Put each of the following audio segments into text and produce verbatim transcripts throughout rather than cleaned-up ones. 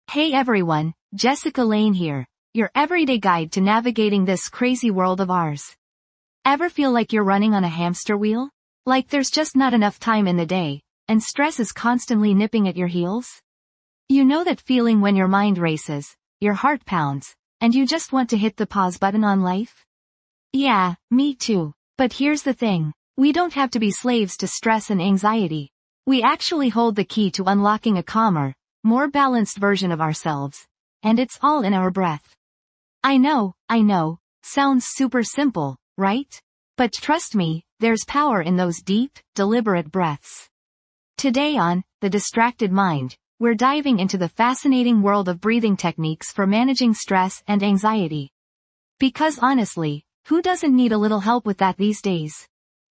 Hey everyone, Jessica Lane here, your everyday guide to navigating this crazy world of ours. Ever feel like you're running on a hamster wheel? Like there's just not enough time in the day, and stress is constantly nipping at your heels? You know that feeling when your mind races, your heart pounds, and you just want to hit the pause button on life? Yeah, me too. But here's the thing, we don't have to be slaves to stress and anxiety. We actually hold the key to unlocking a calmer, more balanced version of ourselves. And it's all in our breath. I know, I know, sounds super simple, right? But trust me, there's power in those deep, deliberate breaths. Today on The Distracted Mind, we're diving into the fascinating world of breathing techniques for managing stress and anxiety. Because honestly, who doesn't need a little help with that these days?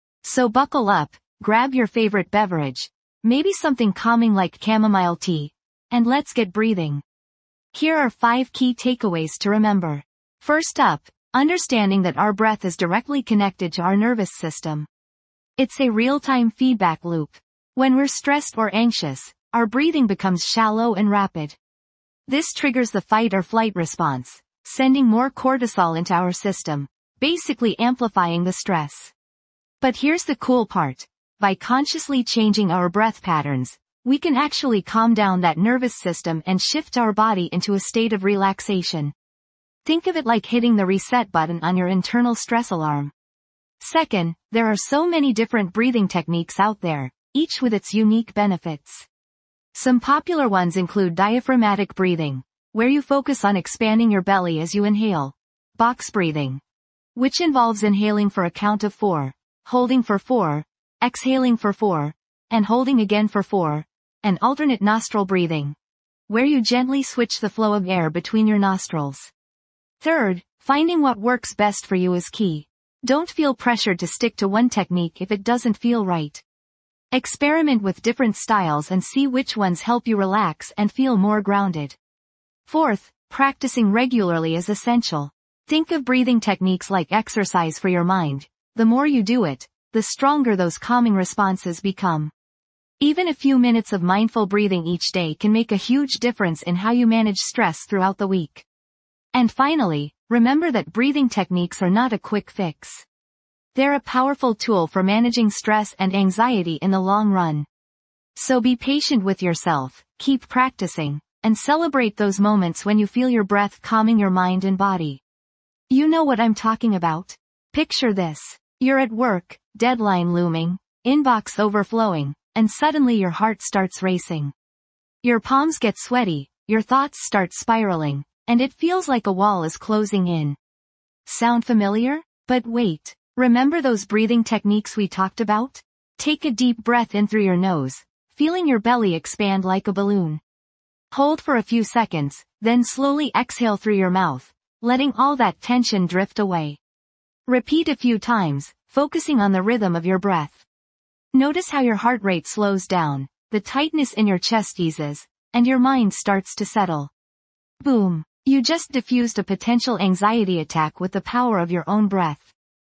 So buckle up, grab your favorite beverage, maybe something calming like chamomile tea, and let's get breathing. Here are five key takeaways to remember. First up, understanding that our breath is directly connected to our nervous system. It's a real-time feedback loop. When we're stressed or anxious, our breathing becomes shallow and rapid. This triggers the fight or flight response, sending more cortisol into our system, basically amplifying the stress. But here's the cool part. By consciously changing our breath patterns, we can actually calm down that nervous system and shift our body into a state of relaxation. Think of it like hitting the reset button on your internal stress alarm. Second, there are so many different breathing techniques out there, each with its unique benefits. Some popular ones include diaphragmatic breathing, where you focus on expanding your belly as you inhale. Box breathing, which involves inhaling for a count of four, holding for four, exhaling for four, and holding again for four. And alternate nostril breathing, where you gently switch the flow of air between your nostrils. Third, finding what works best for you is key. Don't feel pressured to stick to one technique if it doesn't feel right. Experiment with different styles and see which ones help you relax and feel more grounded. Fourth, practicing regularly is essential. Think of breathing techniques like exercise for your mind. The more you do it, the stronger those calming responses become. Even a few minutes of mindful breathing each day can make a huge difference in how you manage stress throughout the week. And finally, remember that breathing techniques are not a quick fix. They're a powerful tool for managing stress and anxiety in the long run. So be patient with yourself, keep practicing, and celebrate those moments when you feel your breath calming your mind and body. You know what I'm talking about? Picture this. You're at work, deadline looming, inbox overflowing, and suddenly your heart starts racing. Your palms get sweaty, your thoughts start spiraling, and it feels like a wall is closing in. Sound familiar? But wait, remember those breathing techniques we talked about? Take a deep breath in through your nose, feeling your belly expand like a balloon. Hold for a few seconds, then slowly exhale through your mouth, letting all that tension drift away. Repeat a few times, focusing on the rhythm of your breath. Notice how your heart rate slows down, the tightness in your chest eases, and your mind starts to settle. Boom! You just diffused a potential anxiety attack with the power of your own breath.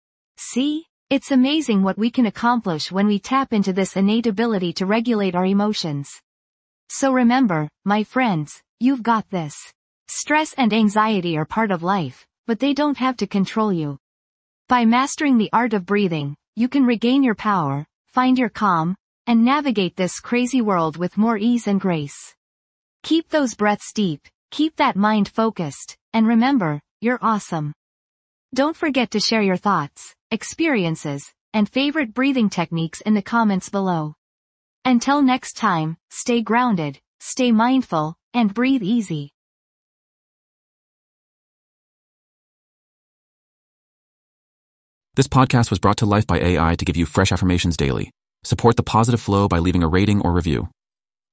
See? It's amazing what we can accomplish when we tap into this innate ability to regulate our emotions. So remember, my friends, you've got this. Stress and anxiety are part of life, but they don't have to control you. By mastering the art of breathing, you can regain your power, find your calm, and navigate this crazy world with more ease and grace. Keep those breaths deep, keep that mind focused, and remember, you're awesome. Don't forget to share your thoughts, experiences, and favorite breathing techniques in the comments below. Until next time, stay grounded, stay mindful, and breathe easy. This podcast was brought to life by A I to give you fresh affirmations daily. Support the positive flow by leaving a rating or review.